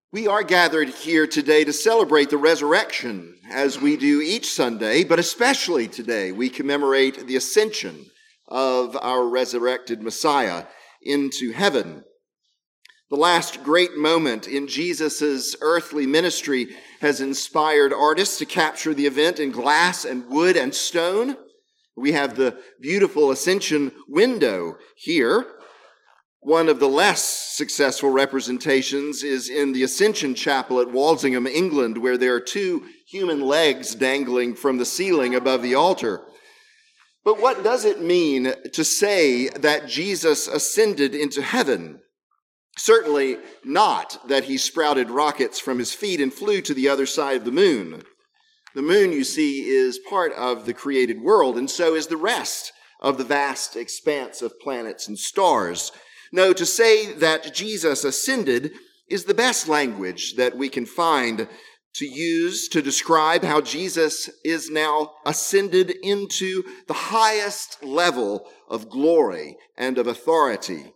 We are gathered here today to celebrate the resurrection, as we do each Sunday, but especially today we commemorate the ascension of our resurrected Messiah into heaven. The last great moment in Jesus' earthly ministry has inspired artists to capture the event in glass and wood and stone. We have the beautiful ascension window here. One of the less successful representations is in the Ascension Chapel at Walsingham, England, where there are two human legs dangling from the ceiling above the altar. But what does it mean to say that Jesus ascended into heaven? Certainly not that he sprouted rockets from his feet and flew to the other side of the moon. The moon, you see, is part of the created world, and so is the rest of the vast expanse of planets and stars. No, to say that Jesus ascended is the best language that we can find to use to describe how Jesus is now ascended into the highest level of glory and of authority.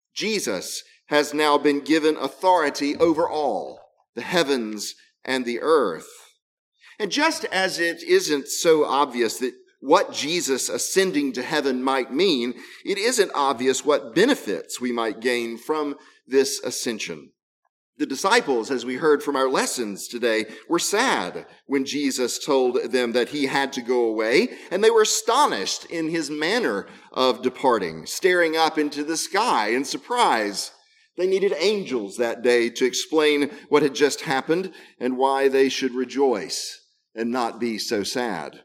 Jesus has now been given authority over all, the heavens and the earth. And just as it isn't so obvious that what Jesus ascending to heaven might mean, it isn't obvious what benefits we might gain from this ascension. The disciples, as we heard from our lessons today, were sad when Jesus told them that he had to go away, and they were astonished in his manner of departing, staring up into the sky in surprise. They needed angels that day to explain what had just happened and why they should rejoice and not be so sad.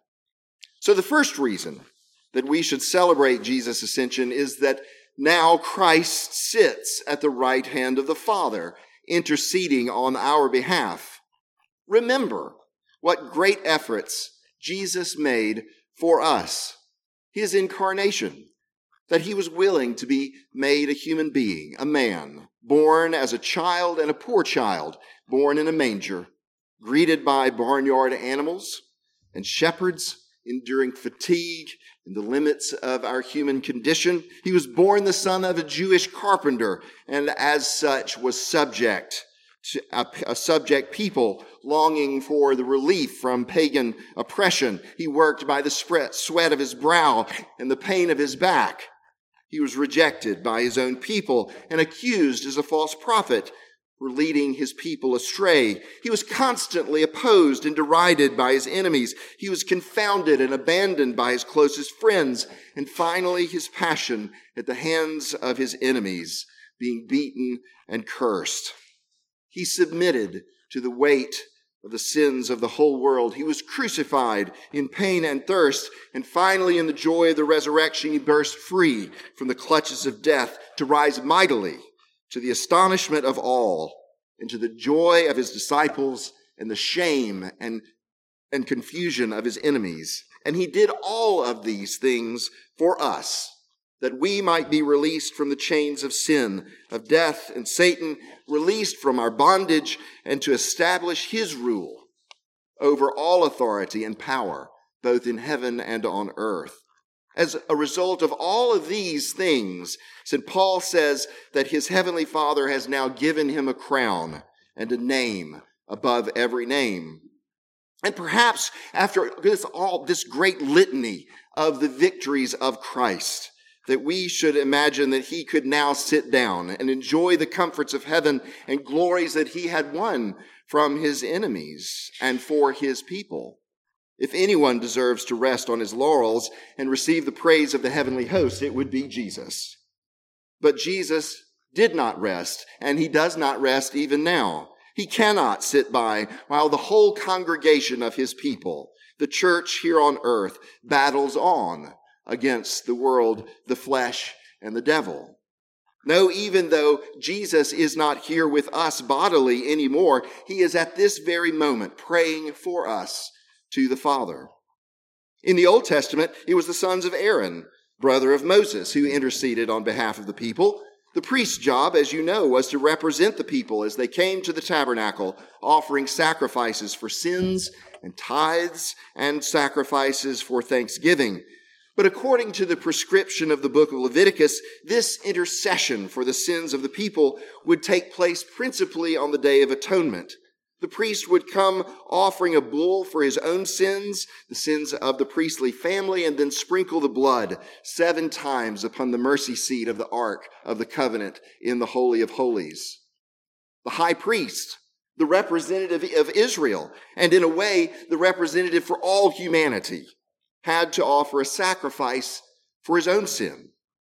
So the first reason that we should celebrate Jesus' ascension is that now Christ sits at the right hand of the Father, interceding on our behalf. Remember what great efforts Jesus made for us, his incarnation, that he was willing to be made a human being, a man, born as a child and a poor child, born in a manger, greeted by barnyard animals and shepherds, enduring fatigue in the limits of our human condition. He was born the son of a Jewish carpenter, and as such was subject to a subject people longing for the relief from pagan oppression. He worked by the sweat of his brow and the pain of his back. He was rejected by his own people and accused as a false prophet for leading his people astray. He was constantly opposed and derided by his enemies. He was confounded and abandoned by his closest friends. And finally, his passion at the hands of his enemies, being beaten and cursed. He submitted to the weight of the sins of the whole world. He was crucified in pain and thirst. And finally, in the joy of the resurrection, he burst free from the clutches of death to rise mightily to the astonishment of all, and to the joy of his disciples, and the shame and confusion of his enemies. And he did all of these things for us, that we might be released from the chains of sin, of death and Satan, released from our bondage, and to establish his rule over all authority and power, both in heaven and on earth. As a result of all of these things, St. Paul says that his heavenly Father has now given him a crown and a name above every name. And perhaps after this great litany of the victories of Christ, that we should imagine that he could now sit down and enjoy the comforts of heaven and glories that he had won from his enemies and for his people. If anyone deserves to rest on his laurels and receive the praise of the heavenly host, it would be Jesus. But Jesus did not rest, and he does not rest even now. He cannot sit by while the whole congregation of his people, the church here on earth, battles on against the world, the flesh, and the devil. No, even though Jesus is not here with us bodily anymore, he is at this very moment praying for us to the Father. In the Old Testament, it was the sons of Aaron, brother of Moses, who interceded on behalf of the people. The priest's job, as you know, was to represent the people as they came to the tabernacle, offering sacrifices for sins and tithes and sacrifices for thanksgiving. But according to the prescription of the book of Leviticus, this intercession for the sins of the people would take place principally on the Day of Atonement. The priest would come offering a bull for his own sins, the sins of the priestly family, and then sprinkle the blood 7 times upon the mercy seat of the Ark of the Covenant in the Holy of Holies. The high priest, the representative of Israel, and in a way, the representative for all humanity, had to offer a sacrifice for his own sin.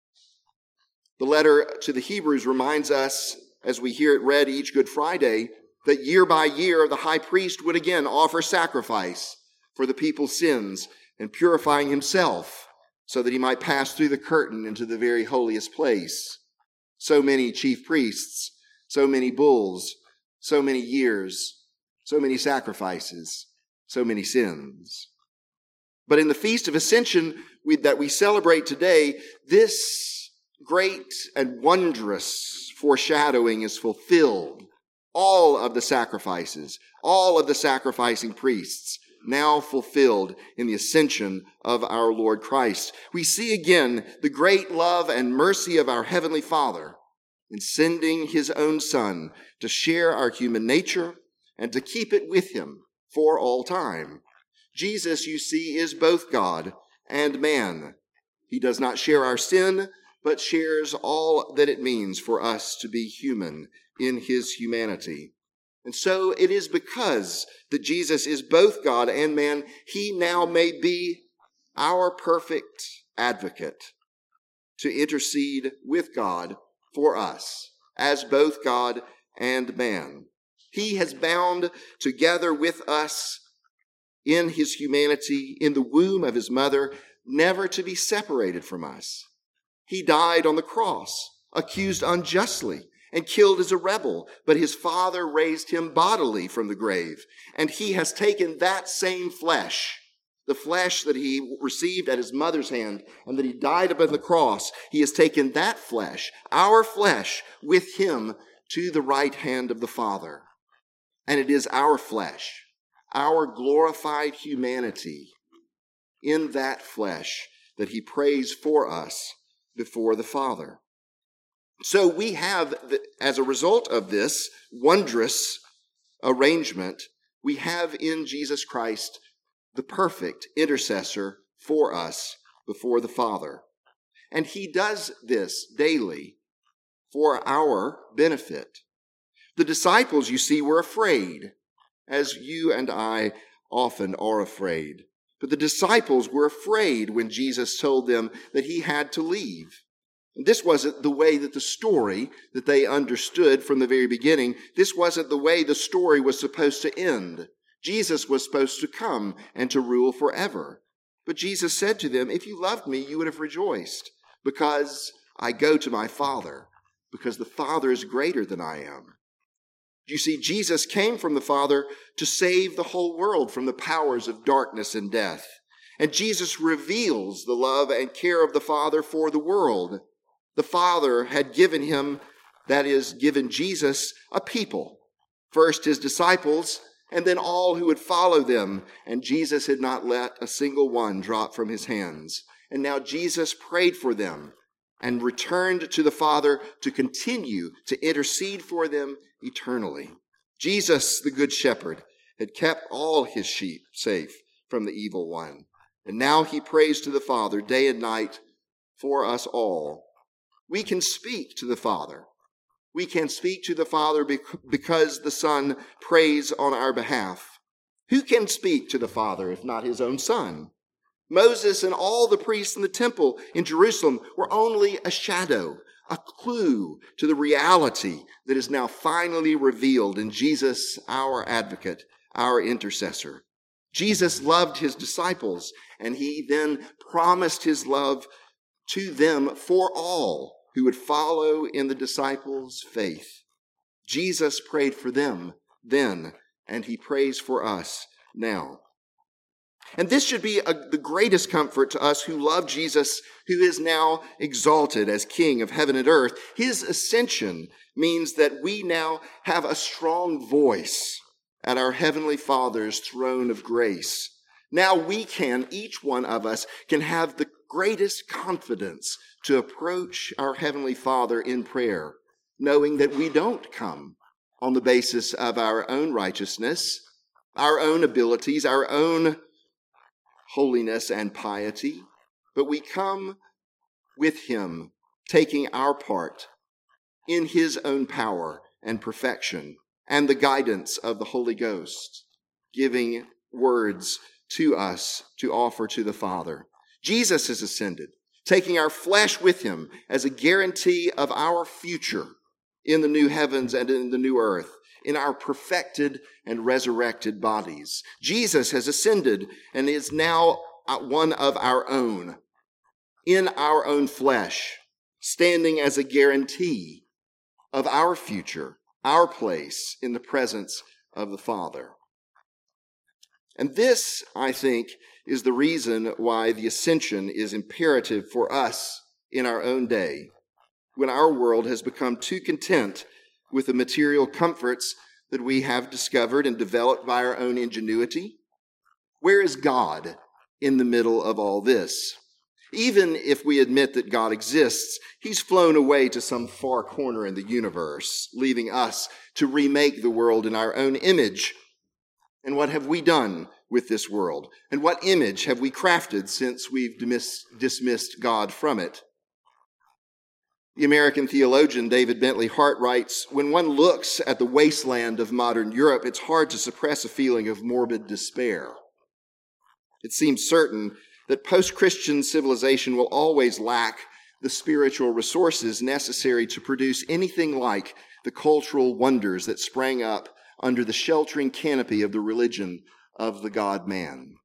The letter to the Hebrews reminds us, as we hear it read each Good Friday, that year by year the high priest would again offer sacrifice for the people's sins and purifying himself so that he might pass through the curtain into the very holiest place. So many chief priests, so many bulls, so many years, so many sacrifices, so many sins. But in the Feast of Ascension that we celebrate today, this great and wondrous foreshadowing is fulfilled. All of the sacrifices, all of the sacrificing priests, now fulfilled in the ascension of our Lord Christ. We see again the great love and mercy of our Heavenly Father in sending his own Son to share our human nature and to keep it with him for all time. Jesus, you see, is both God and man. He does not share our sin, but shares all that it means for us to be human in his humanity. And so it is because that Jesus is both God and man, he now may be our perfect advocate to intercede with God for us as both God and man. He has bound together with us in his humanity, in the womb of his mother, never to be separated from us. He died on the cross, accused unjustly, and killed as a rebel, but his Father raised him bodily from the grave, and he has taken that same flesh, the flesh that he received at his mother's hand and that he died upon the cross. He has taken that flesh, our flesh, with him to the right hand of the Father. And it is our flesh, our glorified humanity in that flesh that he prays for us before the Father. So we have, as a result of this wondrous arrangement, we have in Jesus Christ the perfect intercessor for us before the Father. And he does this daily for our benefit. The disciples, you see, were afraid, as you and I often are afraid. But the disciples were afraid when Jesus told them that he had to leave. And this wasn't the way that the story that they understood from the very beginning, this wasn't the way the story was supposed to end. Jesus was supposed to come and to rule forever. But Jesus said to them, if you loved me, you would have rejoiced, because I go to my Father, because the Father is greater than I am. You see, Jesus came from the Father to save the whole world from the powers of darkness and death. And Jesus reveals the love and care of the Father for the world. The Father had given him, that is, given Jesus, a people. First his disciples, and then all who would follow them. And Jesus had not let a single one drop from his hands. And now Jesus prayed for them and returned to the Father to continue to intercede for them eternally. Jesus, the Good Shepherd, had kept all his sheep safe from the evil one. And now he prays to the Father day and night for us all. We can speak to the Father. We can speak to the Father because the Son prays on our behalf. Who can speak to the Father if not his own Son? Moses and all the priests in the temple in Jerusalem were only a shadow, a clue to the reality that is now finally revealed in Jesus, our advocate, our intercessor. Jesus loved his disciples, and he then promised his love to them for all who would follow in the disciples' faith. Jesus prayed for them then, and he prays for us now. And this should be the greatest comfort to us who love Jesus, who is now exalted as King of heaven and earth. His ascension means that we now have a strong voice at our Heavenly Father's throne of grace. Now we can, each one of us, can have the greatest confidence to approach our Heavenly Father in prayer, knowing that we don't come on the basis of our own righteousness, our own abilities, our own holiness and piety, but we come with him, taking our part in his own power and perfection and the guidance of the Holy Ghost, giving words to us to offer to the Father. Jesus has ascended, taking our flesh with him as a guarantee of our future in the new heavens and in the new earth, in our perfected and resurrected bodies. Jesus has ascended and is now one of our own, in our own flesh, standing as a guarantee of our future, our place in the presence of the Father. And this, I think, is the reason why the ascension is imperative for us in our own day, when our world has become too content with the material comforts that we have discovered and developed by our own ingenuity. Where is God in the middle of all this? Even if we admit that God exists, he's flown away to some far corner in the universe, leaving us to remake the world in our own image. And what have we done with this world? And what image have we crafted since we've dismissed God from it? The American theologian David Bentley Hart writes, "When one looks at the wasteland of modern Europe, it's hard to suppress a feeling of morbid despair. It seems certain that post-Christian civilization will always lack the spiritual resources necessary to produce anything like the cultural wonders that sprang up under the sheltering canopy of the religion of the God-man."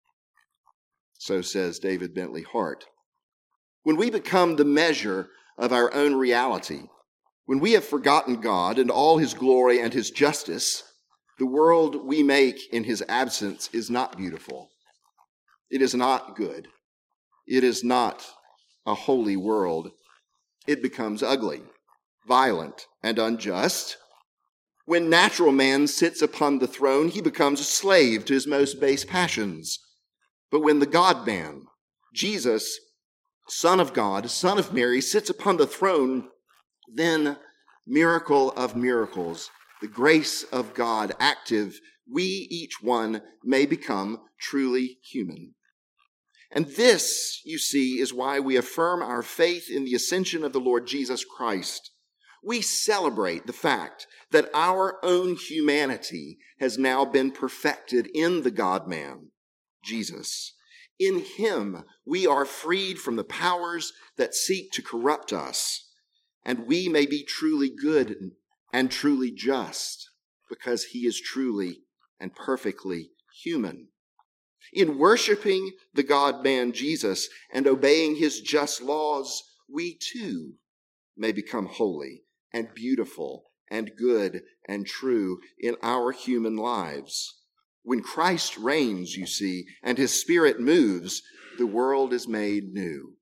So says David Bentley Hart. When we become the measure of our own reality, when we have forgotten God and all his glory and his justice, the world we make in his absence is not beautiful. It is not good. It is not a holy world. It becomes ugly, violent, and unjust. When natural man sits upon the throne, he becomes a slave to his most base passions. But when the God-man, Jesus, Son of God, Son of Mary, sits upon the throne, then, miracle of miracles, the grace of God active, we, each one, may become truly human. And this, you see, is why we affirm our faith in the ascension of the Lord Jesus Christ. We celebrate the fact that our own humanity has now been perfected in the God-man, Jesus. In him, we are freed from the powers that seek to corrupt us, and we may be truly good and truly just because he is truly and perfectly human. In worshiping the God-man Jesus and obeying his just laws, we too may become holy and beautiful and good and true in our human lives. When Christ reigns, you see, and his Spirit moves, the world is made new.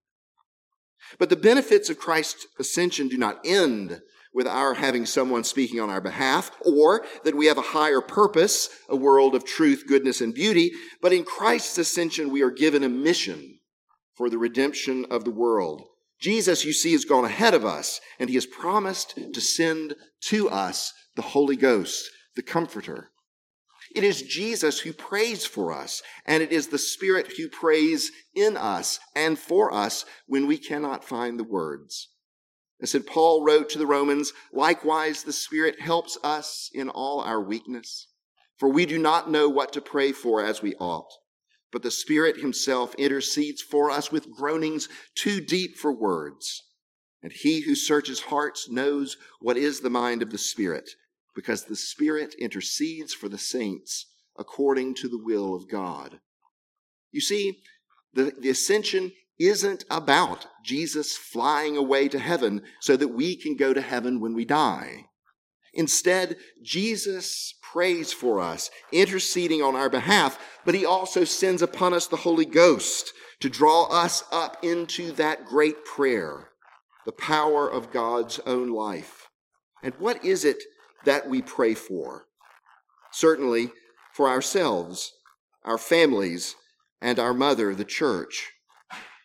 But the benefits of Christ's ascension do not end with our having someone speaking on our behalf, or that we have a higher purpose, a world of truth, goodness, and beauty. But in Christ's ascension, we are given a mission for the redemption of the world. Jesus, you see, has gone ahead of us, and he has promised to send to us the Holy Ghost, the Comforter. It is Jesus who prays for us, and it is the Spirit who prays in us and for us when we cannot find the words. As St. Paul wrote to the Romans, likewise the Spirit helps us in all our weakness, for we do not know what to pray for as we ought, but the Spirit himself intercedes for us with groanings too deep for words. And he who searches hearts knows what is the mind of the Spirit, because the Spirit intercedes for the saints according to the will of God. You see, the ascension isn't about Jesus flying away to heaven so that we can go to heaven when we die. Instead, Jesus prays for us, interceding on our behalf, but he also sends upon us the Holy Ghost to draw us up into that great prayer, the power of God's own life. And what is it that we pray for? Certainly for ourselves, our families, and our mother, the church.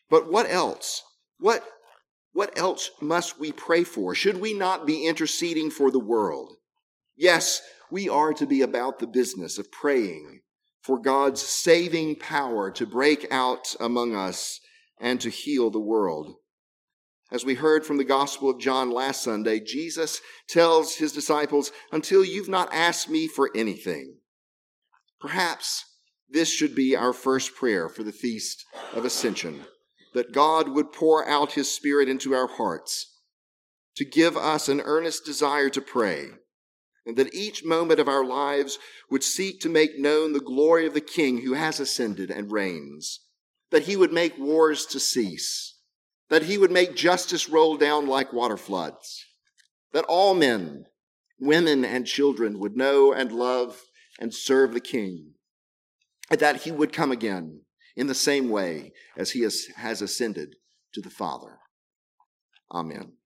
But what else? What else must we pray for? Should we not be interceding for the world? Yes, we are to be about the business of praying for God's saving power to break out among us and to heal the world. As we heard from the Gospel of John last Sunday, Jesus tells his disciples, until you've not asked me for anything. Perhaps this should be our first prayer for the Feast of Ascension, that God would pour out his Spirit into our hearts, to give us an earnest desire to pray, and that each moment of our lives would seek to make known the glory of the King who has ascended and reigns, that he would make wars to cease, that he would make justice roll down like water floods, that all men, women, and children would know and love and serve the King, and that he would come again in the same way as he has ascended to the Father. Amen.